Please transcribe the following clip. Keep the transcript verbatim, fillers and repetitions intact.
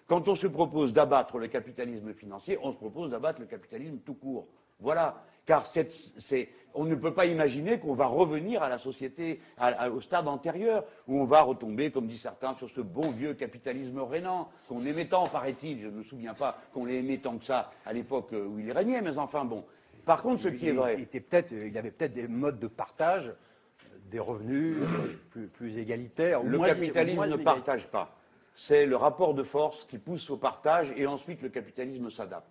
Quand on se propose d'abattre le capitalisme financier, on se propose d'abattre le capitalisme tout court. Voilà. Car c'est, c'est, on ne peut pas imaginer qu'on va revenir à la société, à, à, au stade antérieur, où on va retomber, comme disent certains, sur ce bon vieux capitalisme rénant, qu'on aimait tant, paraît-il, je ne me souviens pas qu'on l'aimait tant que ça à l'époque où il régnait, mais enfin bon. Par contre, ce qui est vrai... Il, était peut-être, il y avait peut-être des modes de partage des revenus plus, plus égalitaires. Le capitalisme ne partage pas. C'est le rapport de force qui pousse au partage et ensuite le capitalisme s'adapte.